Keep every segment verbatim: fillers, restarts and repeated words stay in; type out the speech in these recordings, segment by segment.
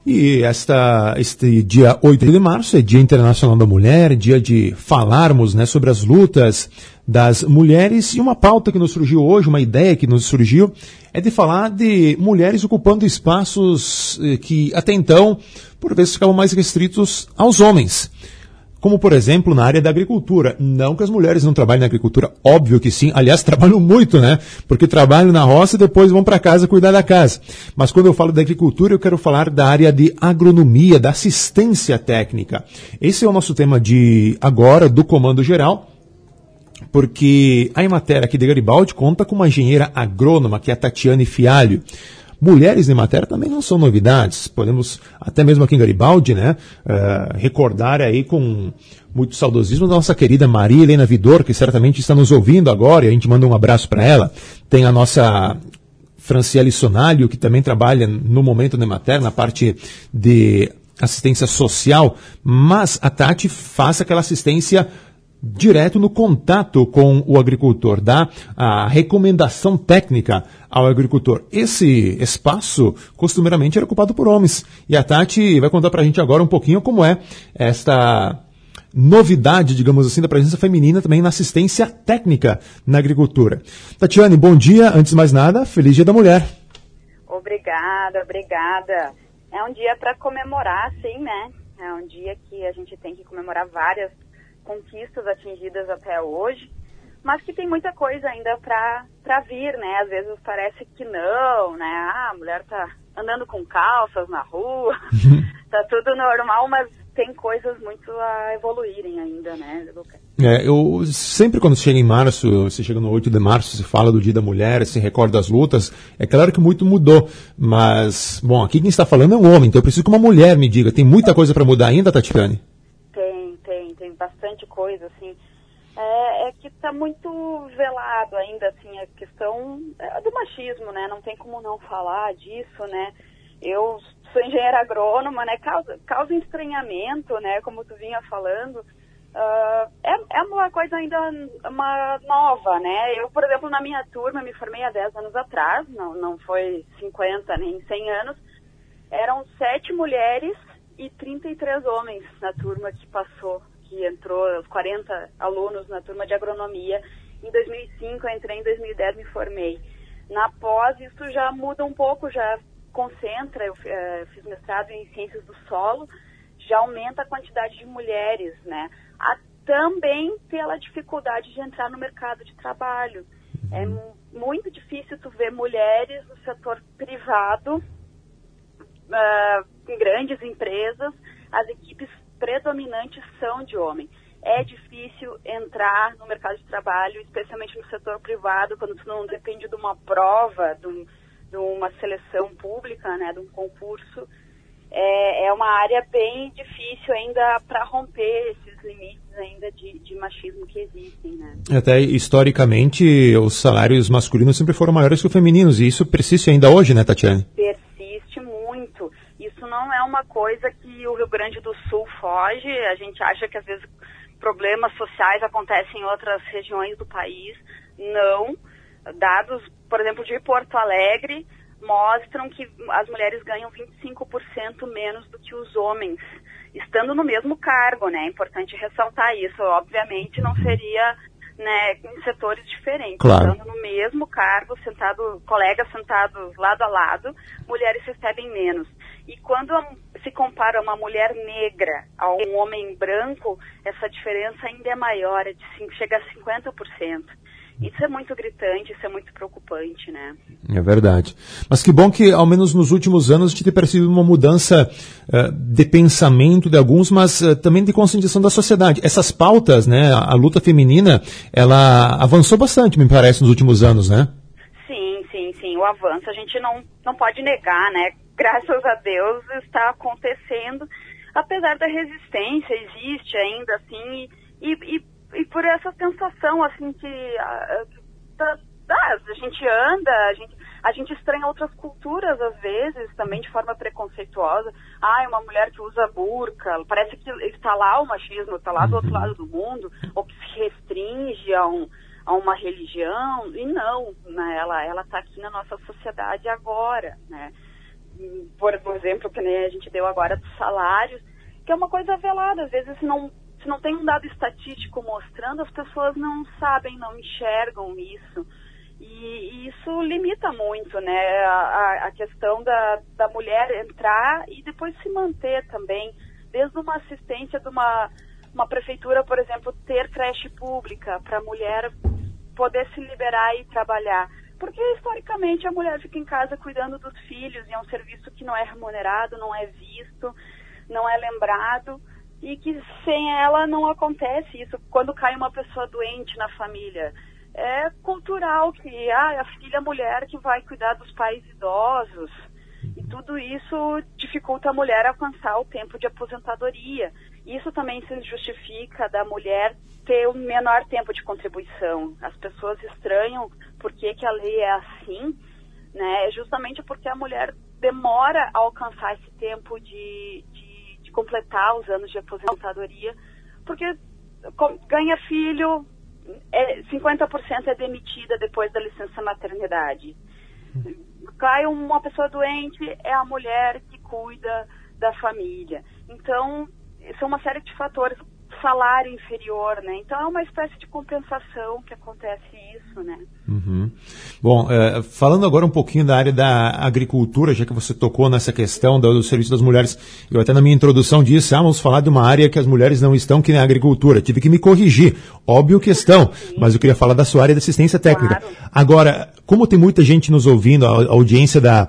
E esta, este dia oito de março é Dia Internacional da Mulher, dia de falarmos, né, sobre as lutas das mulheres. E uma pauta que nos surgiu hoje, uma ideia que nos surgiu, é de falar de mulheres ocupando espaços eh, que até então, por vezes, ficavam mais restritos aos homens. Como, por exemplo, na área da agricultura. Não que as mulheres não trabalhem na agricultura, óbvio que sim. Aliás, trabalham muito, né? Porque trabalham na roça e depois vão para casa cuidar da casa. Mas quando eu falo da agricultura, eu quero falar da área de agronomia, da assistência técnica. Esse é o nosso tema de agora, do Comando Geral, porque a Emater aqui de Garibaldi conta com uma engenheira agrônoma, que é a Tatiane Fialho. Mulheres em matéria também não são novidades. Podemos, até mesmo aqui em Garibaldi, né, uh, recordar aí com muito saudosismo da nossa querida Maria Helena Vidor, que certamente está nos ouvindo agora, e a gente manda um abraço para ela. Tem a nossa Franciele Sonalho, que também trabalha no momento na Emater, na parte de assistência social, mas a Tati faz aquela assistência direto no contato com o agricultor, dá a recomendação técnica ao agricultor. Esse espaço, costumeiramente, era ocupado por homens. E a Tati vai contar pra gente agora um pouquinho como é esta novidade, digamos assim, da presença feminina também na assistência técnica na agricultura. Tatiane, bom dia. Antes de mais nada, feliz Dia da Mulher. Obrigada, obrigada. É um dia para comemorar, sim, né? É um dia que a gente tem que comemorar várias conquistas atingidas até hoje, mas que tem muita coisa ainda para para vir, né? Às vezes parece que não, né? Ah, a mulher tá andando com calças na rua, tá tudo normal, mas tem coisas muito a evoluírem ainda, né, Lucas? É, eu sempre quando chega em março, se chega no oito de março, se fala do Dia da Mulher, se recorda das lutas, é claro que muito mudou, mas, bom, aqui quem está falando é um homem, então eu preciso que uma mulher me diga, tem muita coisa para mudar ainda, Tatiane? Tem bastante coisa, assim, é, é que está muito velado ainda, assim, a questão do machismo, né, não tem como não falar disso, né, eu sou engenheira agrônoma, né, causa, causa estranhamento, né, como tu vinha falando, uh, é, é uma coisa ainda uma nova, né, eu, por exemplo, na minha turma, me formei há dez anos atrás, não, não foi cinquenta nem cem anos, eram sete mulheres e trinta e três homens na turma que passou, que entrou, os quarenta alunos na turma de agronomia. Em dois mil e cinco, eu entrei, em dois mil e dez me formei. Na pós, isso já muda um pouco, já concentra, eu uh, fiz mestrado em ciências do solo, já aumenta a quantidade de mulheres, né? A, também pela dificuldade de entrar no mercado de trabalho. É m- muito difícil tu ver mulheres no setor privado, uh, em grandes empresas, as equipes predominantes são de homem. É difícil entrar no mercado de trabalho, especialmente no setor privado, quando tu não depende de uma prova, de, um, de uma seleção pública, né, de um concurso. É, é uma área bem difícil ainda para romper esses limites ainda de, de machismo que existem, né? Até historicamente, os salários masculinos sempre foram maiores que os femininos, e isso persiste ainda hoje, né, Tatiane? Persiste muito. Isso não é uma coisa que o Rio Grande do Sul foge. A gente acha que às vezes problemas sociais acontecem em outras regiões do país. Não. Dados, por exemplo, de Porto Alegre, mostram que as mulheres ganham vinte e cinco por cento menos do que os homens, estando no mesmo cargo, né? É importante ressaltar isso. Obviamente não seria, né, em setores diferentes. Claro. Estando no mesmo cargo, sentado, colegas sentados lado a lado, mulheres recebem menos. E quando se compara uma mulher negra a um homem branco, essa diferença ainda é maior, é de cinco, chega a cinquenta por cento. Isso é muito gritante, isso é muito preocupante, né? É verdade. Mas que bom que, ao menos nos últimos anos, a gente tem percebido uma mudança uh, de pensamento de alguns, mas uh, também de conscientização da sociedade. Essas pautas, né, a, a luta feminina, ela avançou bastante, me parece, nos últimos anos, né? Sim, sim, sim. O avanço a gente não, não pode negar, né? Graças a Deus está acontecendo, apesar da resistência, existe ainda, assim, e, e, e por essa sensação, assim, que a, a, a gente anda, a gente, a gente estranha outras culturas, às vezes, também de forma preconceituosa. Ah, é uma mulher que usa burca, parece que está lá o machismo, está lá do outro lado do mundo, ou que se restringe a um... a uma religião, e não, né, ela ela está aqui na nossa sociedade agora, né? por exemplo, que nem a gente deu agora dos salários, que é uma coisa velada. Às vezes, se não, se não tem um dado estatístico mostrando, as pessoas não sabem, não enxergam isso. E, e isso limita muito, né, a, a questão da, da mulher entrar e depois se manter também, desde uma assistência de uma, uma prefeitura, por exemplo, ter creche pública para a mulher poder se liberar e trabalhar. Porque, historicamente, a mulher fica em casa cuidando dos filhos e é um serviço que não é remunerado, não é visto, não é lembrado e que sem ela não acontece isso. Quando cai uma pessoa doente na família, é cultural que ah, a filha mulher que vai cuidar dos pais idosos e tudo isso dificulta a mulher alcançar o tempo de aposentadoria. Isso também se justifica da mulher ter o menor tempo de contribuição. As pessoas estranham por que, que a lei é assim, né? Justamente porque a mulher demora a alcançar esse tempo de, de, de completar os anos de aposentadoria, porque ganha filho, é, cinquenta por cento é demitida depois da licença maternidade. Cai uma pessoa doente, é a mulher que cuida da família. Então, são uma série de fatores. Salário inferior, né? Então é uma espécie de compensação que acontece isso, né? Uhum. Bom, é, falando agora um pouquinho da área da agricultura, já que você tocou nessa questão do, do serviço das mulheres, eu até na minha introdução disse, ah, vamos falar de uma área que as mulheres não estão, que nem a agricultura. Tive que me corrigir. Óbvio que estão, sim, mas eu queria falar da sua área de assistência técnica. Claro. Agora, como tem muita gente nos ouvindo, a, a audiência da,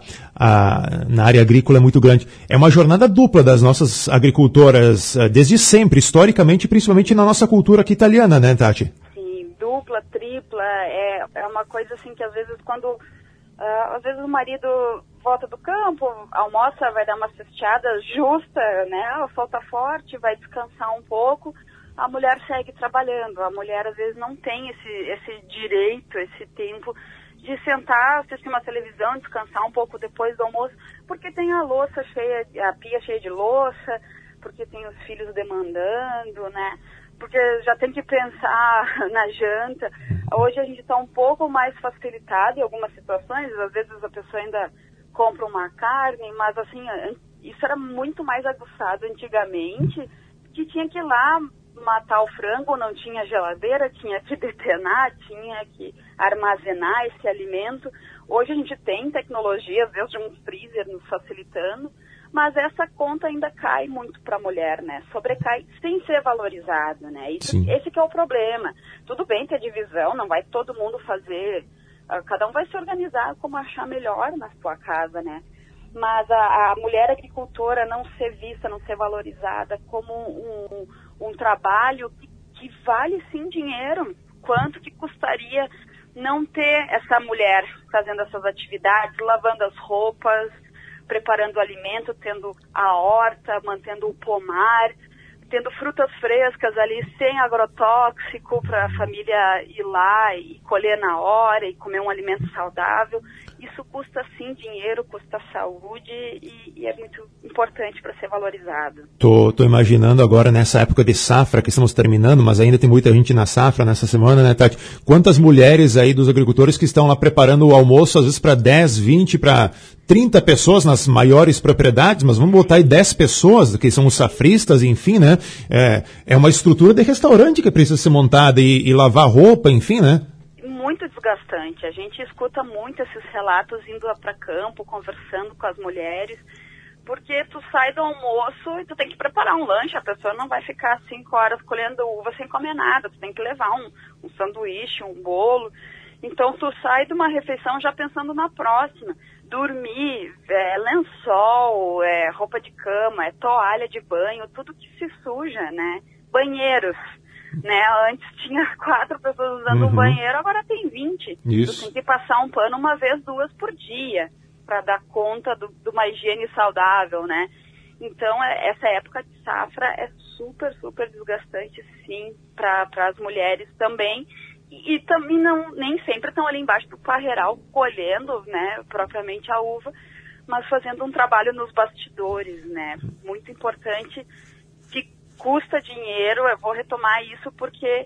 a, na área agrícola é muito grande, é uma jornada dupla das nossas agricultoras, desde sempre, historicamente, principalmente na nossa cultura aqui italiana, né, Tati? Sim, dupla, tripla, é, é uma coisa assim que às vezes quando, uh, às vezes o marido volta do campo, almoça, vai dar uma cesteada justa, né, o sol tá forte, vai descansar um pouco, a mulher segue trabalhando, a mulher às vezes não tem esse, esse direito, esse tempo de sentar, assistir uma televisão, descansar um pouco depois do almoço, porque tem a louça cheia, a pia cheia de louça, porque tem os filhos demandando, né? Porque já tem que pensar na janta. Hoje a gente está um pouco mais facilitado em algumas situações, às vezes a pessoa ainda compra uma carne, mas assim, isso era muito mais aguçado antigamente, que tinha que ir lá matar o frango, não tinha geladeira, tinha que detenar, tinha que armazenar esse alimento. Hoje a gente tem tecnologias, desde um freezer nos facilitando, mas essa conta ainda cai muito para a mulher, né? Sobrecai sem ser valorizado, né? Isso, esse que é o problema. Tudo bem ter divisão, não vai todo mundo fazer, uh, cada um vai se organizar como achar melhor na sua casa, né? Mas a, a mulher agricultora não ser vista, não ser valorizada como um, um, um trabalho que, que vale sim dinheiro. Quanto que custaria não ter essa mulher fazendo essas atividades, lavando as roupas, preparando o alimento, tendo a horta, mantendo o pomar, tendo frutas frescas ali sem agrotóxico para a família ir lá e colher na hora e comer um alimento saudável. Isso custa sim dinheiro, custa saúde e, e é muito importante para ser valorizado. Tô, tô imaginando agora nessa época de safra que estamos terminando, mas ainda tem muita gente na safra nessa semana, né, Tati? Quantas mulheres aí dos agricultores que estão lá preparando o almoço, às vezes para dez, vinte, para trinta pessoas nas maiores propriedades, mas vamos botar aí dez pessoas, que são os safristas, enfim, né? É, é uma estrutura de restaurante que precisa ser montada e, e lavar roupa, enfim, né? Muito desgastante. A gente escuta muito esses relatos indo para campo, conversando com as mulheres, porque tu sai do almoço e tu tem que preparar um lanche, a pessoa não vai ficar cinco horas colhendo uva sem comer nada, tu tem que levar um, um sanduíche, um bolo. Então tu sai de uma refeição já pensando na próxima. Dormir, é, lençol, é, roupa de cama, é toalha de banho, tudo que se suja, né? Banheiros. Né? Antes tinha quatro pessoas usando uhum. um banheiro, agora tem vinte. Isso. Tu tem que passar um pano uma vez, duas por dia, para dar conta do, de uma higiene saudável, né? Então, é, essa época de safra é super, super desgastante, sim, para as mulheres também. E, e também não, nem sempre estão ali embaixo do parreiral colhendo, né, propriamente a uva, mas fazendo um trabalho nos bastidores, né? Muito importante, que custa dinheiro. Eu vou retomar isso porque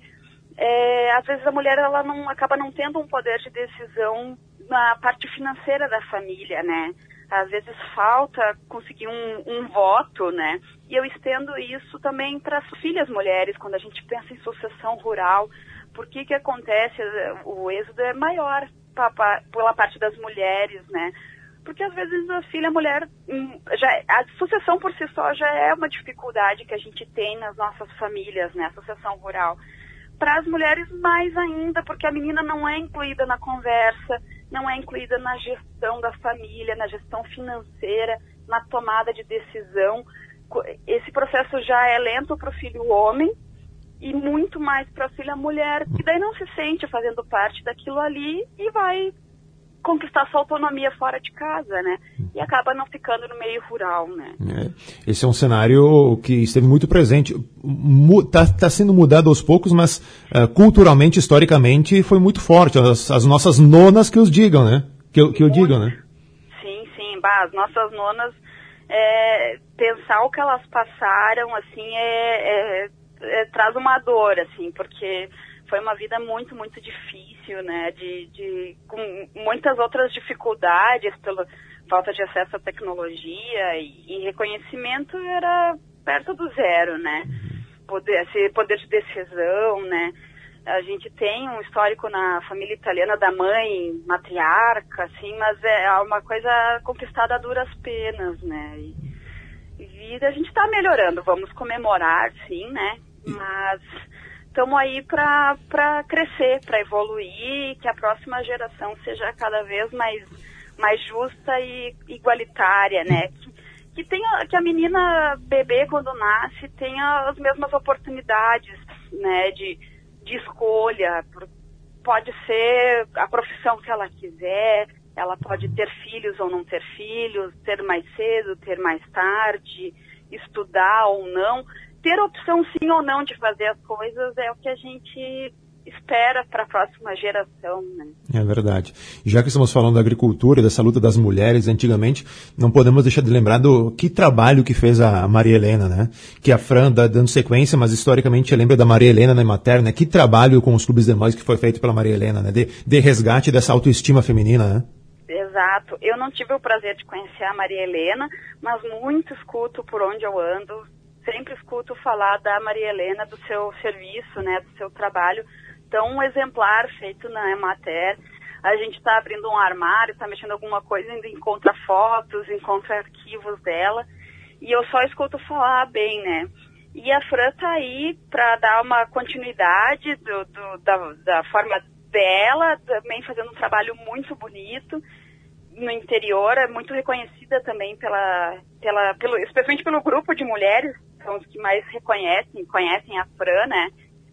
é, às vezes a mulher ela não, acaba não tendo um poder de decisão na parte financeira da família, né? às vezes falta conseguir um, um voto, né? E eu estendo isso também para as filhas mulheres, quando a gente pensa em sucessão rural. Por que que acontece? O êxodo é maior pa, pa, pela parte das mulheres, né? Porque às vezes a filha mulher, já, a sucessão por si só já é uma dificuldade que a gente tem nas nossas famílias, né? A sucessão rural. Para as mulheres mais ainda, porque a menina não é incluída na conversa, não é incluída na gestão da família, na gestão financeira, na tomada de decisão. Esse processo já é lento para o filho homem e muito mais para a filha mulher, que daí não se sente fazendo parte daquilo ali e vai conquistar sua autonomia fora de casa, né? E acaba não ficando no meio rural, né? É. Esse é um cenário que esteve muito presente. Está tá sendo mudado aos poucos, mas uh, culturalmente, historicamente, foi muito forte. As, as nossas nonas que os digam, né? Que, que o digam, né? Sim, sim. Bah, as nossas nonas, é, pensar o que elas passaram, assim, é, é, é, traz uma dor, assim, porque foi uma vida muito, muito difícil, né, de, de, com muitas outras dificuldades, pela falta de acesso à tecnologia e, e reconhecimento era perto do zero, né, poder, esse poder de decisão, né, a gente tem um histórico na família italiana da mãe matriarca, assim, mas é uma coisa conquistada a duras penas, né, e, e a gente está melhorando, vamos comemorar, sim, né, mas estamos aí para crescer, para evoluir, que a próxima geração seja cada vez mais, mais justa e igualitária, né? Que, que, tenha, que a menina bebê, quando nasce, tenha as mesmas oportunidades, né, de, de escolha. Pode ser a profissão que ela quiser, ela pode ter filhos ou não ter filhos, ter mais cedo, ter mais tarde, estudar ou não. Ter opção sim ou não de fazer as coisas é o que a gente espera para a próxima geração, né? É verdade. Já que estamos falando da agricultura e dessa luta das mulheres antigamente, não podemos deixar de lembrar do que trabalho que fez a Maria Helena, né? Que a Fran dá dando sequência, mas historicamente lembra da Maria Helena na Emater, né? Que trabalho com os clubes de mães que foi feito pela Maria Helena, né? De, de resgate dessa autoestima feminina, né? Exato. Eu não tive o prazer de conhecer a Maria Helena, mas muito escuto por onde eu ando. Sempre escuto falar da Maria Helena, do seu serviço, né, do seu trabalho tão exemplar feito na Emater. A gente está abrindo um armário, está mexendo alguma coisa, ainda encontra fotos, encontra arquivos dela, e eu só escuto falar bem, né. E a Fran está aí para dar uma continuidade do, do, da, da forma dela, também fazendo um trabalho muito bonito no interior, é muito reconhecida também pela, pela, pelo, especialmente pelo grupo de mulheres, são os que mais reconhecem, conhecem a Fran, né?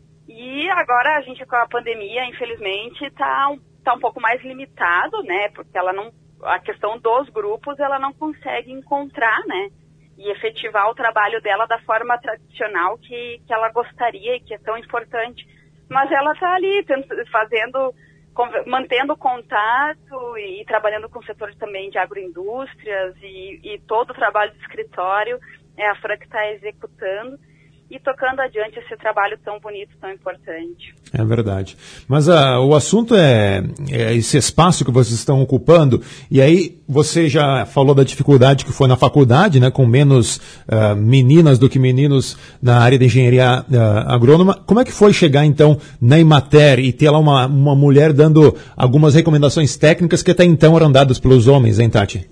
E agora a gente com a pandemia, infelizmente, tá, tá um pouco mais limitado, né? Porque ela não, a questão dos grupos, ela não consegue encontrar, né? E efetivar o trabalho dela da forma tradicional que, que ela gostaria e que é tão importante. Mas ela tá ali fazendo, mantendo contato e, e trabalhando com o setor também de agroindústrias e, e todo o trabalho de escritório. É a Fran que está executando e tocando adiante esse trabalho tão bonito, tão importante. É verdade. Mas uh, o assunto é, é esse espaço que vocês estão ocupando, e aí você já falou da dificuldade que foi na faculdade, né, com menos uh, meninas do que meninos na área de engenharia uh, agrônoma. Como é que foi chegar, então, na Emater e ter lá uma, uma mulher dando algumas recomendações técnicas que até então eram dadas pelos homens, hein, Tati?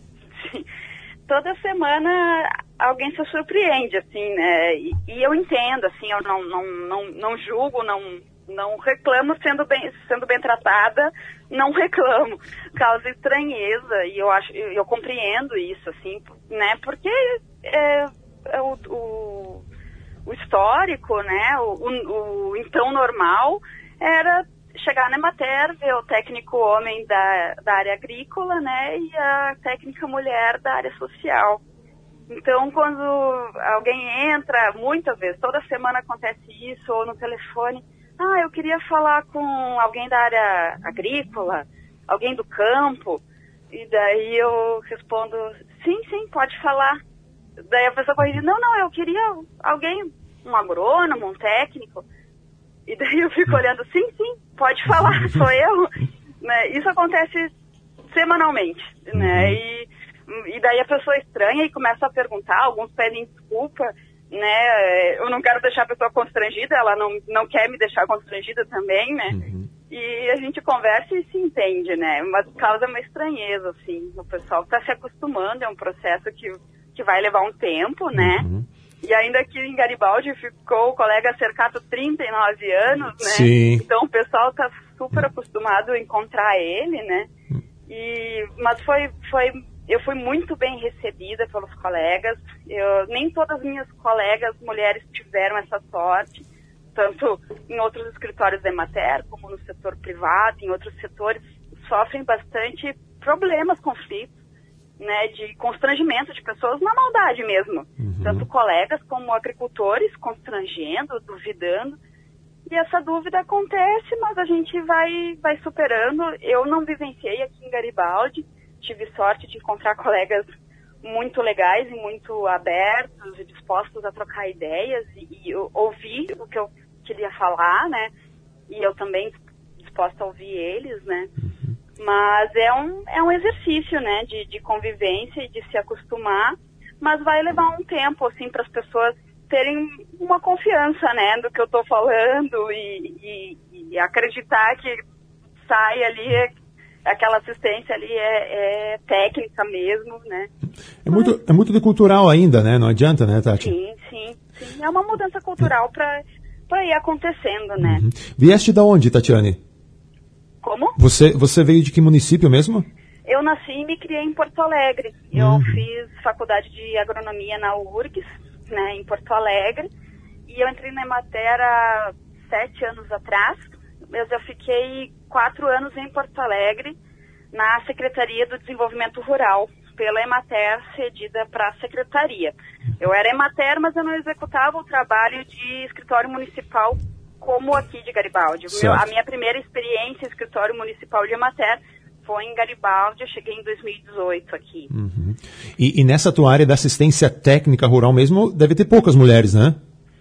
Toda semana alguém se surpreende, assim, né, e, e eu entendo, assim, eu não, não, não, não julgo, não, não reclamo sendo bem, sendo bem tratada, não reclamo, causa estranheza, e eu acho, eu, eu compreendo isso, assim, né, porque é, é o, o, o histórico, né, o, o, o então normal era chegar na Emater, ver o técnico homem da, da área agrícola, né, e a técnica mulher da área social. Então, quando alguém entra, muitas vezes, toda semana acontece isso, ou no telefone, ah, eu queria falar com alguém da área agrícola, alguém do campo, e daí eu respondo, sim, sim, pode falar. Daí a pessoa corrige, não, não, eu queria alguém, um agrônomo, um técnico. E daí eu fico olhando, sim, sim, pode falar, sou eu. Né? Isso acontece semanalmente, né? E, e daí a pessoa estranha e começa a perguntar, alguns pedem desculpa, né? Eu não quero deixar a pessoa constrangida, ela não, não quer me deixar constrangida também, né? Uhum. E a gente conversa e se entende, né? Mas causa uma estranheza, assim. O pessoal está se acostumando, é um processo que, que vai levar um tempo, né? Uhum. E ainda aqui em Garibaldi ficou o colega cercado trinta e nove anos, né? Sim. Então o pessoal está super acostumado a encontrar ele, né? E, mas foi, foi, eu fui muito bem recebida pelos colegas. Eu, nem todas as minhas colegas mulheres tiveram essa sorte, tanto em outros escritórios da Emater, como no setor privado, em outros setores, sofrem bastante problemas, conflitos, né, de constrangimento de pessoas na maldade mesmo. Uhum. Tanto colegas como agricultores constrangendo, duvidando. E essa dúvida acontece, mas a gente vai, vai superando. Eu não vivenciei aqui em Garibaldi, tive sorte de encontrar colegas muito legais e muito abertos e dispostos a trocar ideias e, e ouvir o que eu queria falar, né? E eu também disposta a ouvir eles, né? Uhum. Mas é um, é um exercício, né? De, de convivência e de se acostumar, mas vai levar um tempo, assim, para as pessoas terem uma confiança, né? Do que eu estou falando e, e, e acreditar que sai ali, aquela assistência ali é, é técnica mesmo, né? É muito, é muito de cultural ainda, né? Não adianta, né, Tati? Sim, sim, sim. É uma mudança cultural para para ir acontecendo, né? Uhum. Vieste da onde, Tatiane? Como? Você, você veio de que município mesmo? Eu nasci e me criei em Porto Alegre. Eu uhum. fiz faculdade de agronomia na U R G S, né, em Porto Alegre. E eu entrei na Emater há sete anos atrás. Mas eu fiquei quatro anos em Porto Alegre, na Secretaria do Desenvolvimento Rural, pela Emater, cedida para a Secretaria. Eu era Emater, mas eu não executava o trabalho de escritório municipal como aqui de Garibaldi. Meu, a minha primeira experiência em escritório municipal de Emater foi em Garibaldi, eu cheguei em dois mil e dezoito aqui. Uhum. E, e nessa tua área da assistência técnica rural mesmo, deve ter poucas mulheres, né?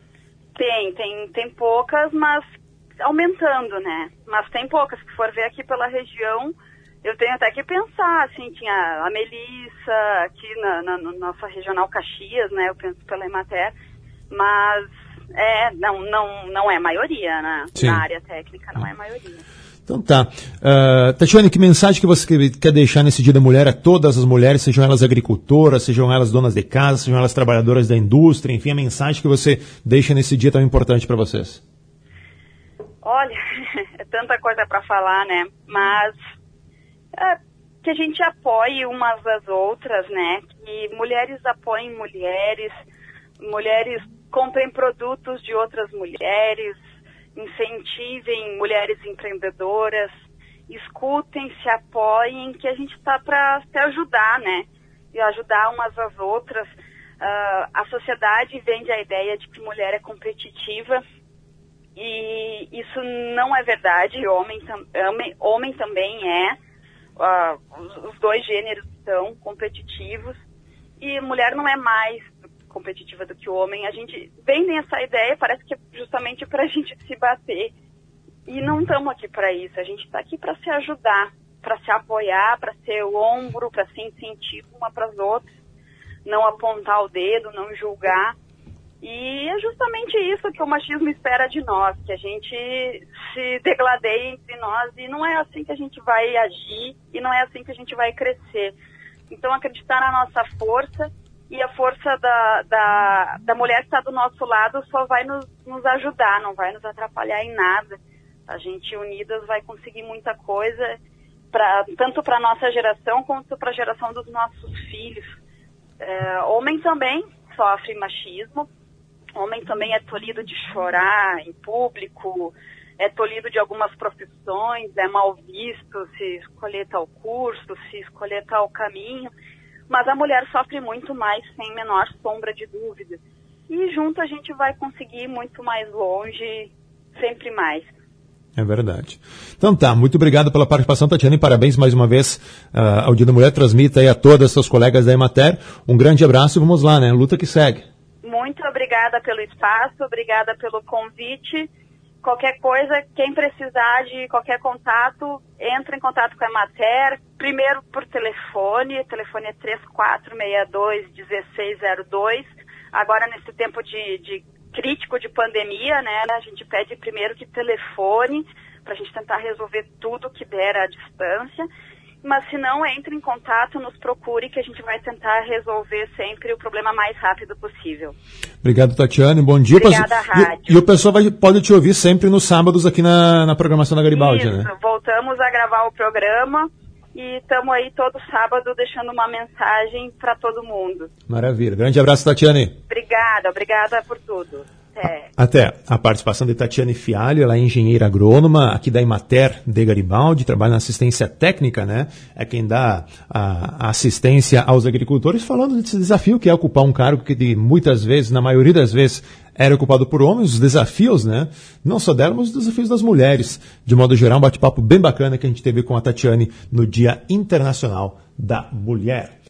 Tem, tem, tem poucas, mas aumentando, né? Mas tem poucas. Se for ver aqui pela região, eu tenho até que pensar, assim, tinha a Melissa aqui na, na, na nossa regional Caxias, né? Eu penso pela Emater, mas é, não, não, não é maioria, né? Sim. Na área técnica não é maioria. Então tá. Uh, Tatiane, que mensagem que você quer deixar nesse Dia da Mulher a todas as mulheres, sejam elas agricultoras, sejam elas donas de casa, sejam elas trabalhadoras da indústria, enfim, a mensagem que você deixa nesse dia tão importante para vocês? Olha, é tanta coisa para falar, né? Mas é, que a gente apoie umas às outras, né? Que mulheres apoiem mulheres, mulheres comprem produtos de outras mulheres, incentivem mulheres empreendedoras, escutem, se apoiem, que a gente está para se ajudar, né? E ajudar umas às outras. Uh, a sociedade vende a ideia de que mulher é competitiva e isso não é verdade. Homem, tam, homem, homem também é. Uh, os, os dois gêneros são competitivos e mulher não é mais competitiva do que o homem. A gente vende essa ideia, parece que é justamente para a gente se bater. E não estamos aqui para isso. A gente está aqui para se ajudar, para se apoiar, para ser o ombro, para ser incentivo uma para as outras, não apontar o dedo, não julgar. E é justamente isso que o machismo espera de nós, que a gente se degladeie entre nós, e não é assim que a gente vai agir, e não é assim que a gente vai crescer. Então, acreditar na nossa força, e a força da, da, da mulher que está do nosso lado só vai nos, nos ajudar, não vai nos atrapalhar em nada. A gente, unidas, vai conseguir muita coisa, pra, tanto para a nossa geração, quanto para a geração dos nossos filhos. É, homem também sofre machismo, homem também é tolhido de chorar em público, é tolhido de algumas profissões, é mal visto se escolher tal curso, se escolher tal caminho. Mas a mulher sofre muito mais, sem menor sombra de dúvida. E junto a gente vai conseguir muito mais longe, sempre mais. É verdade. Então tá, muito obrigado pela participação, Tatiana, e parabéns mais uma vez uh, ao Dia da Mulher. Transmita aí a todas as seus colegas da Emater. Um grande abraço e vamos lá, né? Luta que segue. Muito obrigada pelo espaço, obrigada pelo convite qualquer coisa, quem precisar de qualquer contato, entra em contato com a Emater, primeiro por telefone, o telefone é três quatro seis dois, um seis zero dois. Agora, nesse tempo de, de crítico de pandemia, né, a gente pede primeiro que telefone, para a gente tentar resolver tudo que der à distância. Mas se não, entre em contato, nos procure, que a gente vai tentar resolver sempre o problema mais rápido possível. Obrigado, Tatiane. Bom dia. Obrigada, Rádio. E, e o pessoal vai, pode te ouvir sempre nos sábados aqui na, na programação da Garibaldi, Isso, né? Voltamos a gravar o programa e estamos aí todo sábado deixando uma mensagem para todo mundo. Maravilha. Grande abraço, Tatiane. Obrigada, obrigada por tudo. Até. Até a participação de Tatiane Fialho, ela é engenheira agrônoma aqui da Emater de Garibaldi, trabalha na assistência técnica, né? É quem dá a, a assistência aos agricultores, falando desse desafio que é ocupar um cargo que de, muitas vezes, na maioria das vezes, era ocupado por homens, os desafios, né? Não só dela, mas os desafios das mulheres. De modo geral, um bate-papo bem bacana que a gente teve com a Tatiane no Dia Internacional da Mulher.